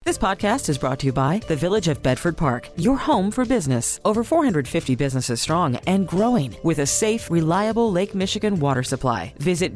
This podcast is brought to you by the Village of Bedford Park, your home for business. Over 450 businesses strong and growing with a safe, reliable Lake Michigan water supply. Visit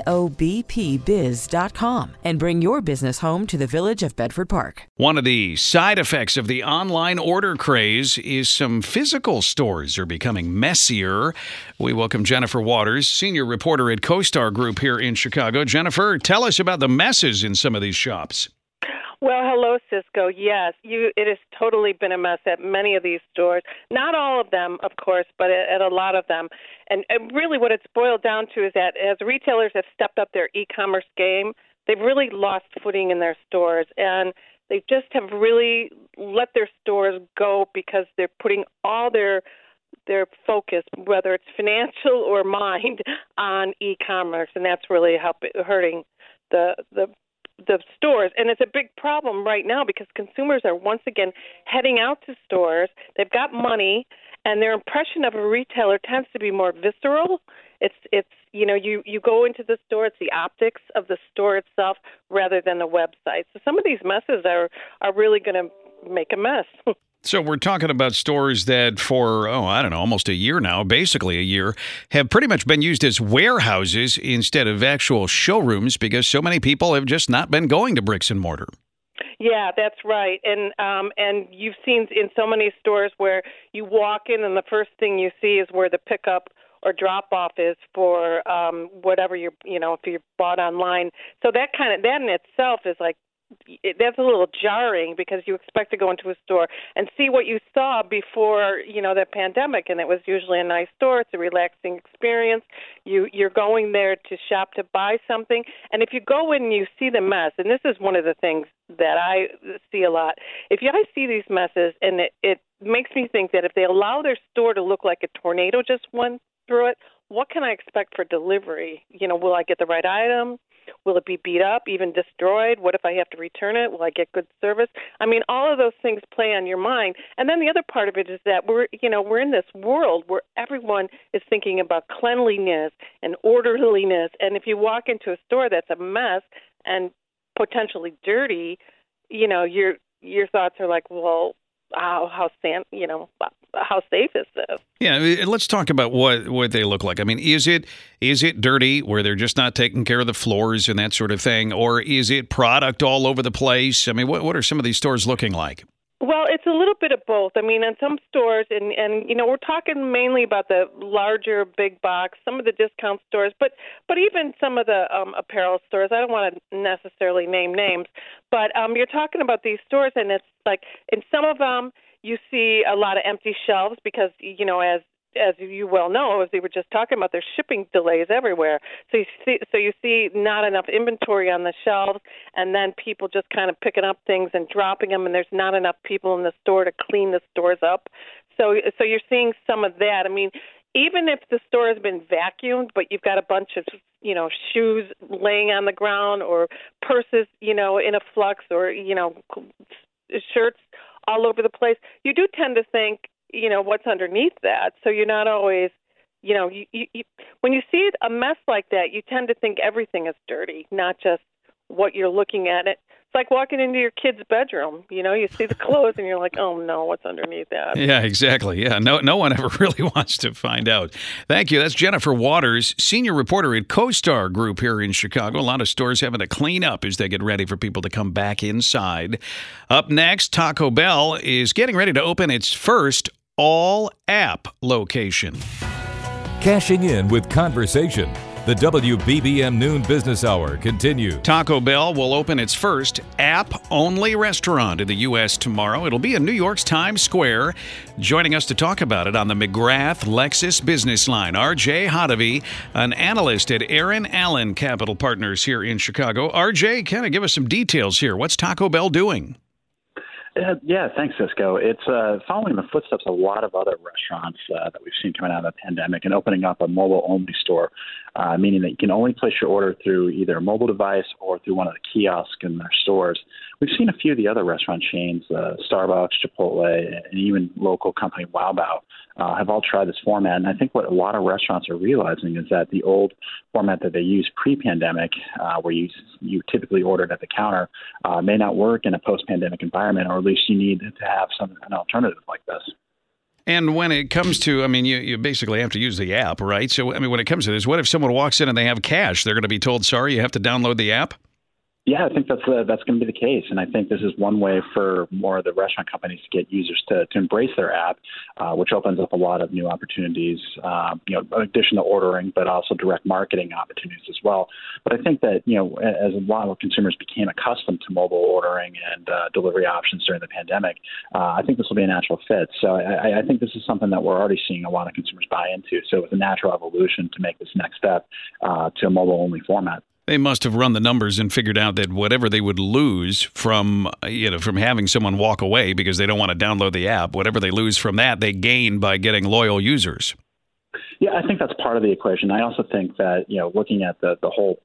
VOBPBiz.com and bring your business home to the Village of Bedford Park. One of the side effects of the online order craze is some physical stores are becoming messier. We welcome Jennifer Waters, senior reporter at CoStar Group here in Chicago. Jennifer, tell us about the messes in some of these shops. Well, hello, Cisco. Yes, it has totally been a mess at many of these stores. Not all of them, of course, but at a lot of them. And really what it's boiled down to is that as retailers have stepped up their e-commerce game, they've really lost footing in their stores. And they just have really let their stores go because they're putting all their focus, whether it's financial or mind, on e-commerce. And that's really hurting the stores. And it's a big problem right now because consumers are once again heading out to stores. They've got money, and their impression of a retailer tends to be more visceral. It's you go into the store, it's the optics of the store itself rather than the website. So some of these messes are really going to make a mess. So we're talking about stores that for, almost a year now, basically a year, have pretty much been used as warehouses instead of actual showrooms because so many people have just not been going to bricks and mortar. Yeah, that's right. And you've seen in so many stores where you walk in and the first thing you see is where the pickup or drop-off is for whatever if you bought online. So that in itself is like, that's a little jarring because you expect to go into a store and see what you saw before, the pandemic, and it was usually a nice store. It's a relaxing experience. You're going there to shop to buy something, and if you go in and you see the mess, and this is one of the things that I see a lot, if I see these messes, and it makes me think that if they allow their store to look like a tornado just went through it, what can I expect for delivery? Will I get the right item? Will it be beat up, even destroyed? What if I have to return it? Will I get good service? I mean, all of those things play on your mind. And then the other part of it is that we're in this world where everyone is thinking about cleanliness and orderliness. And if you walk into a store that's a mess and potentially dirty, your thoughts are like, well, how safe is this? Yeah, let's talk about what they look like. I mean, is it dirty where they're just not taking care of the floors and that sort of thing, or is it product all over the place? I mean, what are some of these stores looking like? Well, it's a little bit of both. I mean, in some stores, and we're talking mainly about the larger big box, some of the discount stores, but even some of the apparel stores. I don't want to necessarily name names, but you're talking about these stores, and it's like in some of them you see a lot of empty shelves because, as you well know, as we were just talking about, there's shipping delays everywhere. So you see not enough inventory on the shelves, and then people just kind of picking up things and dropping them, and there's not enough people in the store to clean the stores up. So you're seeing some of that. I mean, even if the store has been vacuumed, but you've got a bunch of shoes laying on the ground or purses in a flux or shirts all over the place, you do tend to think, what's underneath that. So you're not always, you when you see a mess like that, you tend to think everything is dirty, not just what you're looking at. It's like walking into your kid's bedroom. You see the clothes and you're like, oh no, what's underneath that? Yeah, exactly. Yeah, no one ever really wants to find out. Thank you. That's Jennifer Waters, senior reporter at CoStar Group here in Chicago. A lot of stores having to clean up as they get ready for people to come back inside. Up next, Taco Bell is getting ready to open its first all-app location. Cashing in with conversation. The WBBM Noon Business Hour continues. Taco Bell will open its first app-only restaurant in the U.S. tomorrow. It'll be in New York's Times Square. Joining us to talk about it on the McGrath Lexus Business Line, RJ Hottovy, an analyst at Aaron Allen Capital Partners here in Chicago. RJ, kind of give us some details here. What's Taco Bell doing? Yeah, thanks, Cisco. It's following the footsteps of a lot of other restaurants that we've seen coming out of the pandemic and opening up a mobile-only store meaning that you can only place your order through either a mobile device or through one of the kiosks in their stores. We've seen a few of the other restaurant chains, Starbucks, Chipotle, and even local company Wow Bao, have all tried this format. And I think what a lot of restaurants are realizing is that the old format that they used pre-pandemic, where you typically ordered at the counter, may not work in a post-pandemic environment, or at least you need to have an alternative like this. And when it comes to, you basically have to use the app, right? So, when it comes to this, what if someone walks in and they have cash? They're going to be told, sorry, you have to download the app? Yeah, I think that's going to be the case, and I think this is one way for more of the restaurant companies to get users to embrace their app, which opens up a lot of new opportunities, in addition to ordering, but also direct marketing opportunities as well. But I think that, as a lot of consumers became accustomed to mobile ordering and delivery options during the pandemic, I think this will be a natural fit. So I think this is something that we're already seeing a lot of consumers buy into. So it's a natural evolution to make this next step to a mobile-only format. They must have run the numbers and figured out that whatever they would lose from having someone walk away because they don't want to download the app, whatever they lose from that, they gain by getting loyal users. Yeah, I think that's part of the equation. I also think that, looking at the whole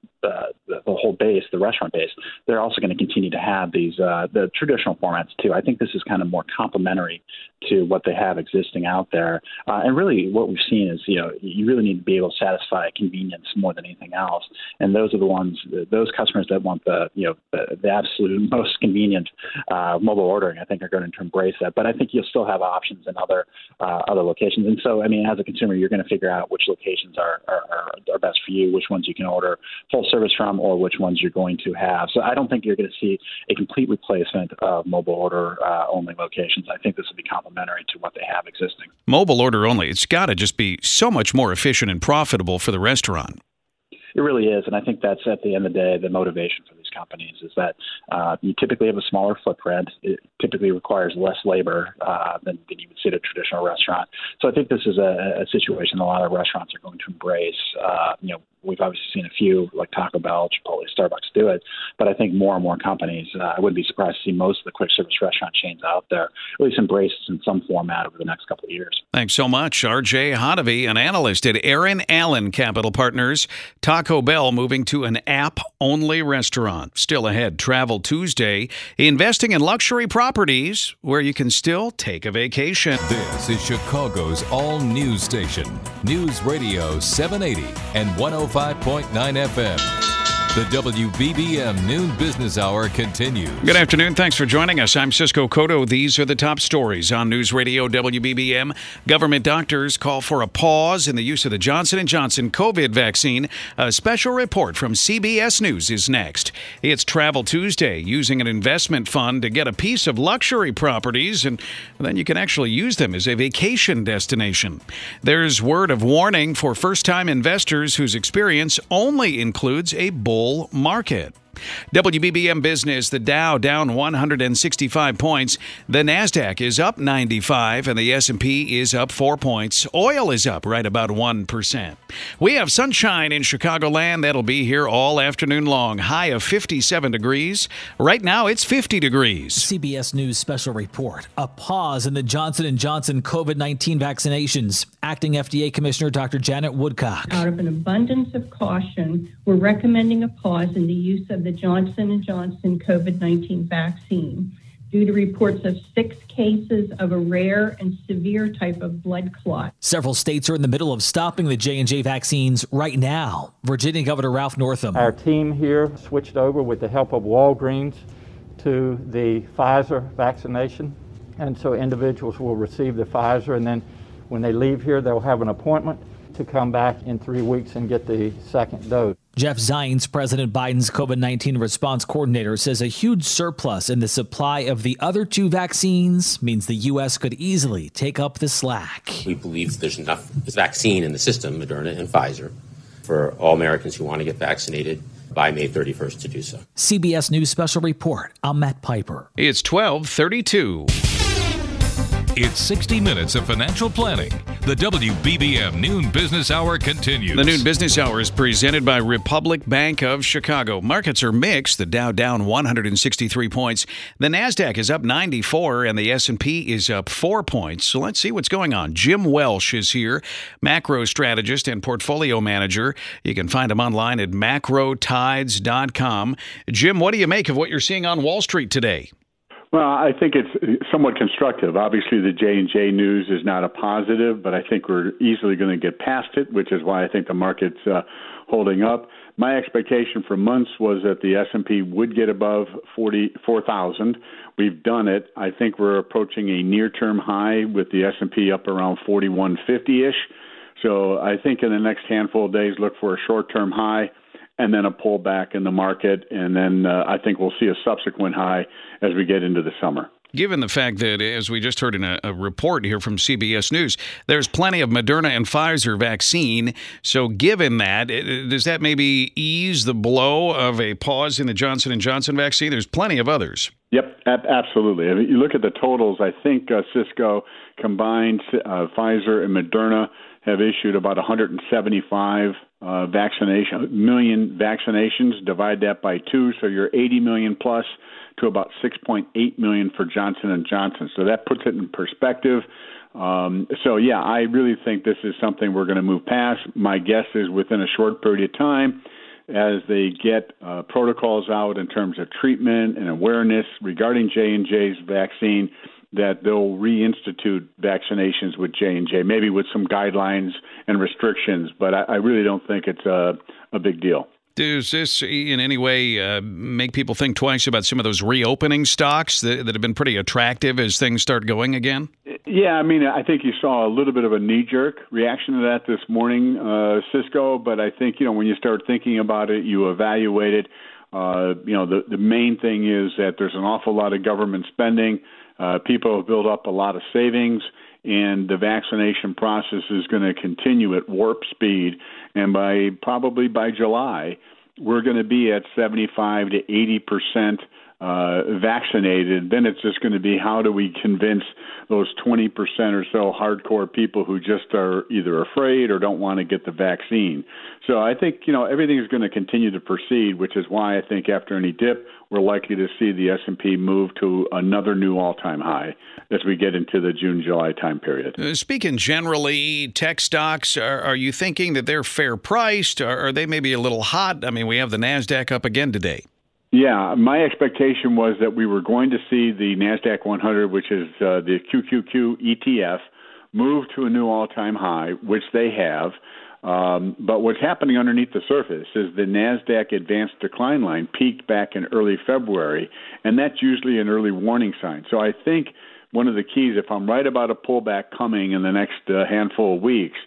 base, the restaurant base, they're also going to continue to have these the traditional formats too. I think this is kind of more complementary to what they have existing out there. And really what we've seen is, you really need to be able to satisfy convenience more than anything else. And those are those customers that want the absolute most convenient mobile ordering, I think are going to embrace that. But I think you'll still have options in other locations. And so, as a consumer, you're going to figure out which locations are best for you, which ones you can order full service from, or which ones you're going to have. So I don't think you're going to see a complete replacement of mobile order only locations. I think this will be complementary to what they have existing. Mobile order only, it's got to just be so much more efficient and profitable for the restaurant. It really is, and I think that's, at the end of the day, the motivation for these companies is that you typically have a smaller footprint. It typically requires less labor than you would see at a traditional restaurant. So I think this is a situation a lot of restaurants are going to embrace. We've obviously seen a few, like Taco Bell, Chipotle, Starbucks do it, but I think more and more companies, I wouldn't be surprised to see most of the quick service restaurant chains out there at least embrace this in some format over the next couple of years. Thanks so much, R.J. Hottovy, an analyst at Aaron Allen Capital Partners. Taco Bell moving to an app-only restaurant. Still ahead, Travel Tuesday, investing in luxury properties where you can still take a vacation. This is Chicago's all-news station, News Radio 780 and 105.9 FM. The WBBM Noon Business Hour continues. Good afternoon. Thanks for joining us. I'm Cisco Cotto. These are the top stories on News Radio WBBM. Government doctors call for a pause in the use of the Johnson & Johnson COVID vaccine. A special report from CBS News is next. It's Travel Tuesday, using an investment fund to get a piece of luxury properties, and then you can actually use them as a vacation destination. There's word of warning for first-time investors whose experience only includes a bull market. WBBM Business, the Dow down 165 points. The NASDAQ is up 95 and the S&P is up 4 points. Oil is up right about 1%. We have sunshine in Chicagoland. That'll be here all afternoon long. High of 57 degrees. Right now it's 50 degrees. CBS News special report. A pause in the Johnson & Johnson COVID-19 vaccinations. Acting FDA Commissioner Dr. Janet Woodcock. Out of an abundance of caution, we're recommending a pause in the use of the Johnson & Johnson COVID-19 vaccine due to reports of 6 cases of a rare and severe type of blood clot. Several states are in the middle of stopping the J&J vaccines right now. Virginia Governor Ralph Northam. Our team here switched over with the help of Walgreens to the Pfizer vaccination. And so individuals will receive the Pfizer, and then when they leave here, they'll have an appointment to come back in 3 weeks and get the second dose. Jeff Zients, President Biden's COVID-19 response coordinator, says a huge surplus in the supply of the other 2 vaccines means the U.S. could easily take up the slack. We believe there's enough vaccine in the system, Moderna and Pfizer, for all Americans who want to get vaccinated by May 31st to do so. CBS News Special Report. I'm Matt Piper. It's 12:32. It's 60 minutes of financial planning The WBBM Noon Business Hour continues. The Noon Business Hour is presented by Republic Bank of Chicago. Markets are mixed. The Dow down 163 points. The NASDAQ is up 94, and the S&P is up 4 points. So let's see what's going on. Jim Welsh is here, macro strategist and portfolio manager. You can find him online at macrotides.com. Jim, what do you make of what you're seeing on Wall Street today? Well, I think it's somewhat constructive. Obviously, the J&J news is not a positive, but I think we're easily going to get past it, which is why I think the market's holding up. My expectation for months was that the S&P would get above 44,000. We've done it. I think we're approaching a near-term high with the S&P up around 4150-ish. So I think in the next handful of days, look for a short-term high and then a pullback in the market, and then I think we'll see a subsequent high as we get into the summer. Given the fact that, as we just heard in a report here from CBS News, there's plenty of Moderna and Pfizer vaccine. So given that, does that maybe ease the blow of a pause in the Johnson & Johnson vaccine? There's plenty of others. Yep, absolutely. I mean, you look at the totals, I think Cisco combined, Pfizer and Moderna have issued about 175 million vaccinations. Divide that by 2, so you're 80 million plus to about 6.8 million for Johnson & Johnson. So that puts it in perspective. I really think this is something we're going to move past. My guess is within a short period of time, as they get protocols out in terms of treatment and awareness regarding J&J's vaccine, that they'll reinstitute vaccinations with J&J, maybe with some guidelines and restrictions, but I really don't think it's a big deal. Does this in any way make people think twice about some of those reopening stocks that have been pretty attractive as things start going again? Yeah, I mean, I think you saw a little bit of a knee-jerk reaction to that this morning, Cisco, but I think, when you start thinking about it, you evaluate it. The main thing is that there's an awful lot of government spending. People have built up a lot of savings, and the vaccination process is going to continue at warp speed. And probably by July, we're going to be at 75 to 80% vaccinated. Then it's just going to be how do we convince those 20% or so hardcore people who just are either afraid or don't want to get the vaccine. So I think, everything is going to continue to proceed, which is why I think after any dip, we're likely to see the S&P move to another new all-time high as we get into the June-July time period. Speaking generally, tech stocks, are you thinking that they're fair priced? Are they maybe a little hot? I mean, we have the NASDAQ up again today. Yeah, my expectation was that we were going to see the NASDAQ 100, which is the QQQ ETF, move to a new all-time high, which they have. But what's happening underneath the surface is the NASDAQ advanced decline line peaked back in early February, and that's usually an early warning sign. So I think one of the keys, if I'm right about a pullback coming in the next handful of weeks,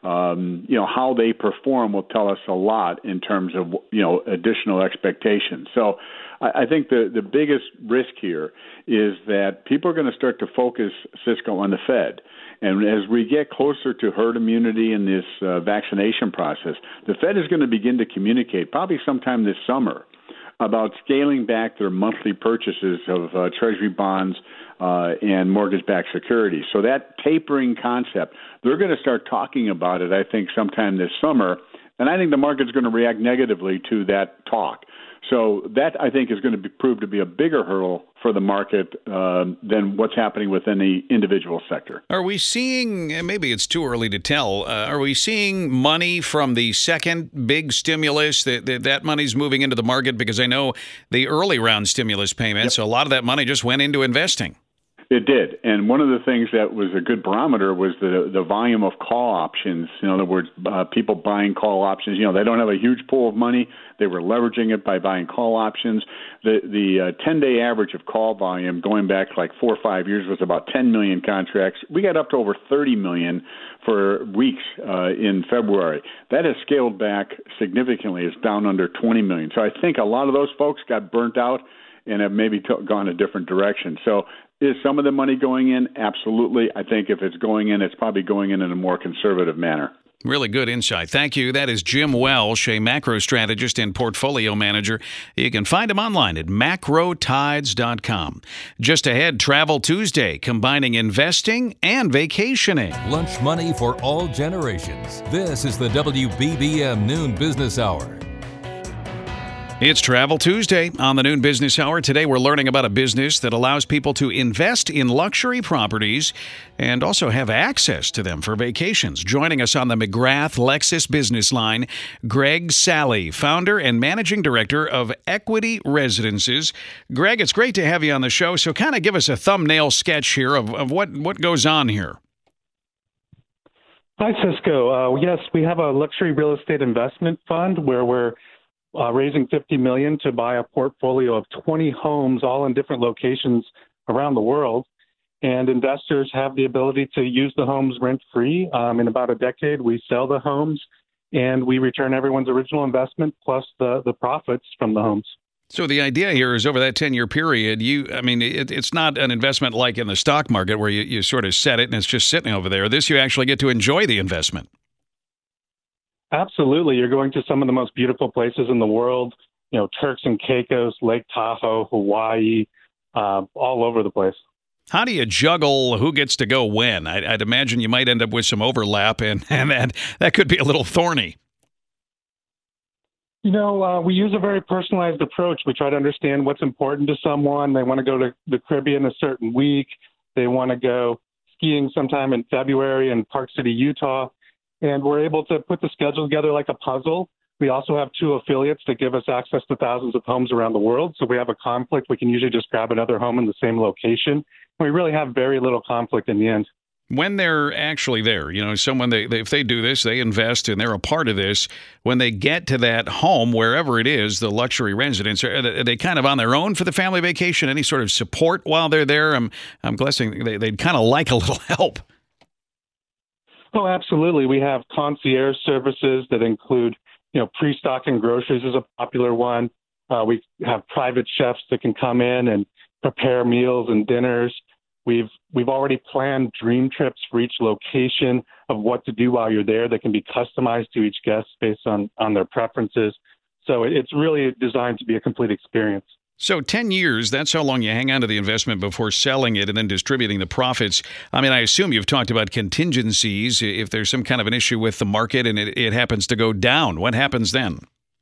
how they perform will tell us a lot in terms of, additional expectations. So I think the biggest risk here is that people are going to start to focus, Cisco, on the Fed. And as we get closer to herd immunity in this vaccination process, the Fed is going to begin to communicate probably sometime this summer about scaling back their monthly purchases of Treasury bonds and mortgage-backed securities. So that tapering concept, they're going to start talking about it, I think, sometime this summer. And I think the market's going to react negatively to that talk. So that, I think, is going to prove to be a bigger hurdle for the market than what's happening within the individual sector. Are we seeing, maybe it's too early to tell, are we seeing money from the second big stimulus, that money's moving into the market? Because I know the early round stimulus payments, a lot of that money just went into investing. It did. And one of the things that was a good barometer was the volume of call options. In other words, people buying call options. They don't have a huge pool of money. They were leveraging it by buying call options. The 10-day average of call volume going back like 4 or 5 years was about 10 million contracts. We got up to over 30 million for weeks in February. That has scaled back significantly. It's down under 20 million. So I think a lot of those folks got burnt out and have maybe gone a different direction. So is some of the money going in? Absolutely. I think if it's going in, it's probably going in a more conservative manner. Really good insight. Thank you. That is Jim Welsh, a macro strategist and portfolio manager. You can find him online at macrotides.com. Just ahead, Travel Tuesday, combining investing and vacationing. Lunch money for all generations. This is the WBBM Noon Business Hour. It's Travel Tuesday on the Noon Business Hour. Today we're learning about a business that allows people to invest in luxury properties and also have access to them for vacations. Joining us on the McGrath Lexus Business Line, Greg Salley, founder and managing director of Equity Residences. Greg, it's great to have you on the show. So kind of give us a thumbnail sketch here of what goes on here. Hi, Cisco. Yes, we have a luxury real estate investment fund where we're raising $50 million to buy a portfolio of 20 homes, all in different locations around the world. And investors have the ability to use the homes rent-free. In about a decade, we sell the homes, and we return everyone's original investment plus the profits from the homes. So the idea here is over that 10-year period, it's not an investment like in the stock market where you sort of set it and it's just sitting over there. This, you actually get to enjoy the investment. Absolutely. You're going to some of the most beautiful places in the world, Turks and Caicos, Lake Tahoe, Hawaii, all over the place. How do you juggle who gets to go when? I'd imagine you might end up with some overlap, and that could be a little thorny. We use a very personalized approach. We try to understand what's important to someone. They want to go to the Caribbean a certain week. They want to go skiing sometime in February in Park City, Utah. And we're able to put the schedule together like a puzzle. We also have 2 affiliates that give us access to thousands of homes around the world. So if we have a conflict, we can usually just grab another home in the same location. We really have very little conflict in the end. When they're actually there, if they do this, they invest and they're a part of this. When they get to that home, wherever it is, the luxury residence, are they kind of on their own for the family vacation? Any sort of support while they're there? I'm guessing they'd kind of like a little help. Oh, absolutely. We have concierge services that include, pre-stocking groceries is a popular one. We have private chefs that can come in and prepare meals and dinners. We've already planned dream trips for each location of what to do while you're there that can be customized to each guest based on their preferences. So it's really designed to be a complete experience. So 10 years, that's how long you hang on to the investment before selling it and then distributing the profits. I assume you've talked about contingencies. If there's some kind of an issue with the market and it happens to go down, what happens then?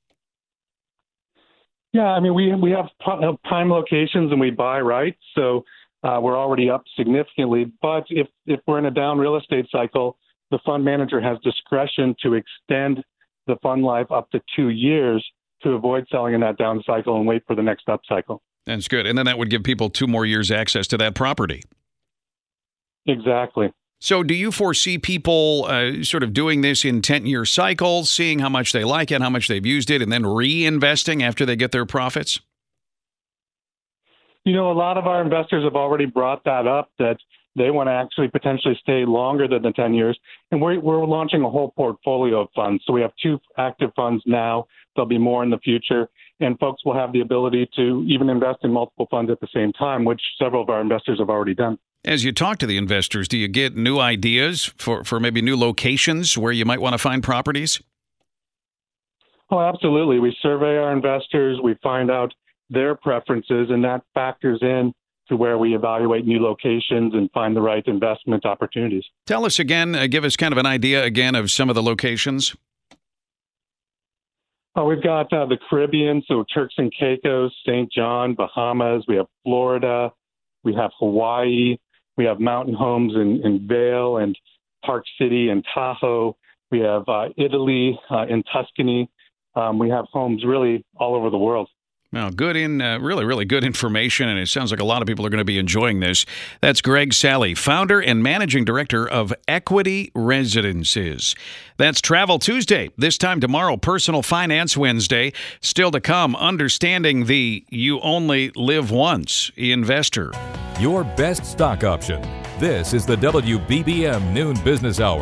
Yeah, we have prime locations and we buy right. So we're already up significantly. But if we're in a down real estate cycle, the fund manager has discretion to extend the fund life up to 2 years to avoid selling in that down cycle and wait for the next up cycle. That's good. And then that would give people 2 more years access to that property. Exactly. So do you foresee people sort of doing this in 10-year cycles, seeing how much they like it, how much they've used it, and then reinvesting after they get their profits? A lot of our investors have already brought that up, that they want to actually potentially stay longer than the 10 years. And we're launching a whole portfolio of funds. So we have 2 active funds now. There'll be more in the future. And folks will have the ability to even invest in multiple funds at the same time, which several of our investors have already done. As you talk to the investors, do you get new ideas for maybe new locations where you might want to find properties? Oh, absolutely. We survey our investors. We find out their preferences, and that factors in to where we evaluate new locations and find the right investment opportunities. Tell us again, give us kind of an idea again of some of the locations. We've got the Caribbean, so Turks and Caicos, St. John, Bahamas. We have Florida. We have Hawaii. We have mountain homes in Vail and Park City and Tahoe. We have Italy in Tuscany. We have homes really all over the world. Now, really, really good information, and it sounds like a lot of people are going to be enjoying this. That's Greg Salley, founder and managing director of Equity Residences. That's Travel Tuesday. This time tomorrow, Personal Finance Wednesday. Still to come, understanding the you only live once investor. Your best stock option. This is the WBBM Noon Business Hour.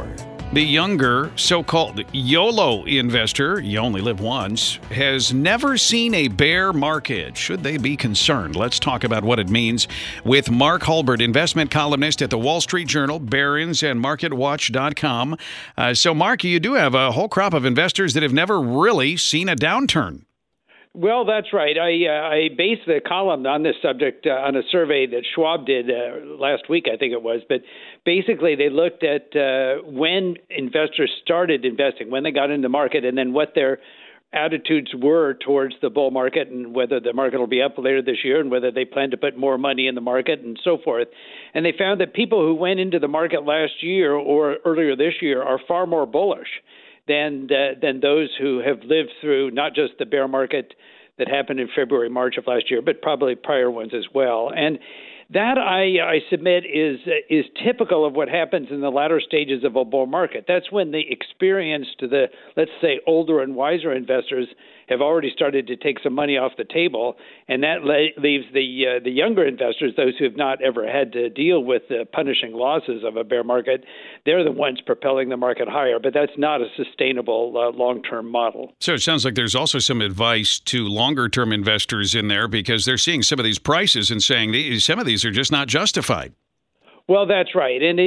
The younger, so-called YOLO investor, you only live once, has never seen a bear market. Should they be concerned? Let's talk about what it means with Mark Hulbert, investment columnist at the Wall Street Journal, Barron's, and MarketWatch.com. So, Mark, you do have a whole crop of investors that have never really seen a downturn. Well, that's right. I based the column on this subject on a survey that Schwab did last week, I think it was. But basically, they looked at when investors started investing, when they got into the market, and then what their attitudes were towards the bull market and whether the market will be up later this year and whether they plan to put more money in the market and so forth. And they found that people who went into the market last year or earlier this year are far more bullish than those who have lived through not just the bear market that happened in February, March of last year, but probably prior ones as well. And that, I submit, is typical of what happens in the latter stages of a bull market. That's when the experienced, let's say, older and wiser investors have already started to take some money off the table, and that leaves the younger investors, those who have not ever had to deal with the punishing losses of a bear market. They're the ones propelling the market higher, but that's not a sustainable long-term model. So it sounds like there's also some advice to longer-term investors in there because they're seeing some of these prices and saying some of these are just not justified. Well, that's right. And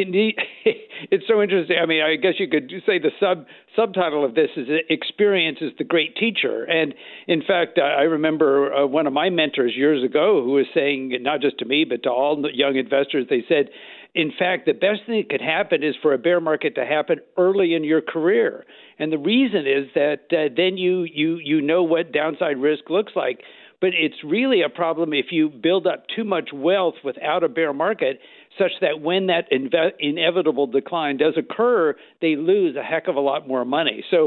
it's so interesting. I mean, I guess you could say the subtitle of this is Experience is the Great Teacher. And in fact, I remember one of my mentors years ago who was saying, not just to me, but to all the young investors, they said, in fact, the best thing that could happen is for a bear market to happen early in your career. And the reason is that then you know what downside risk looks like. But it's really a problem if you build up too much wealth without a bear market, such that when that inevitable decline does occur, they lose a heck of a lot more money. So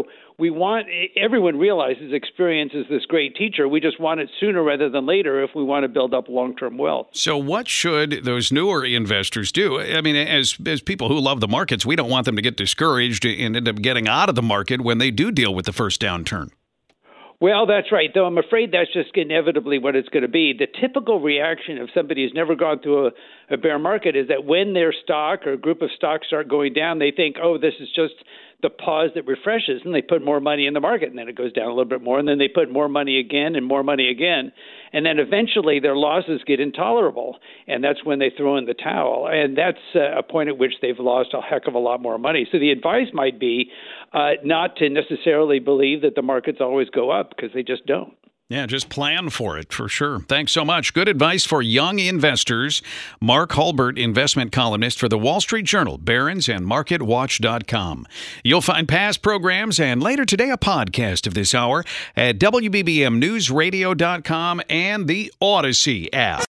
everyone realizes experience is this great teacher. We just want it sooner rather than later if we want to build up long-term wealth. So what should those newer investors do? I mean, as people who love the markets, we don't want them to get discouraged and end up getting out of the market when they do deal with the first downturn. Well, that's right, though I'm afraid that's just inevitably what it's going to be. The typical reaction of somebody who's never gone through a bear market is that when their stock or a group of stocks start going down, they think, oh, this is just the pause that refreshes, and they put more money in the market, and then it goes down a little bit more, and then they put more money again and more money again, and then eventually their losses get intolerable, and that's when they throw in the towel, and that's a point at which they've lost a heck of a lot more money. So the advice might be not to necessarily believe that the markets always go up, because they just don't. Yeah, just plan for it, for sure. Thanks so much. Good advice for young investors. Mark Hulbert, investment columnist for the Wall Street Journal, Barron's, and MarketWatch.com. You'll find past programs and later today a podcast of this hour at WBBMNewsRadio.com and the Odyssey app.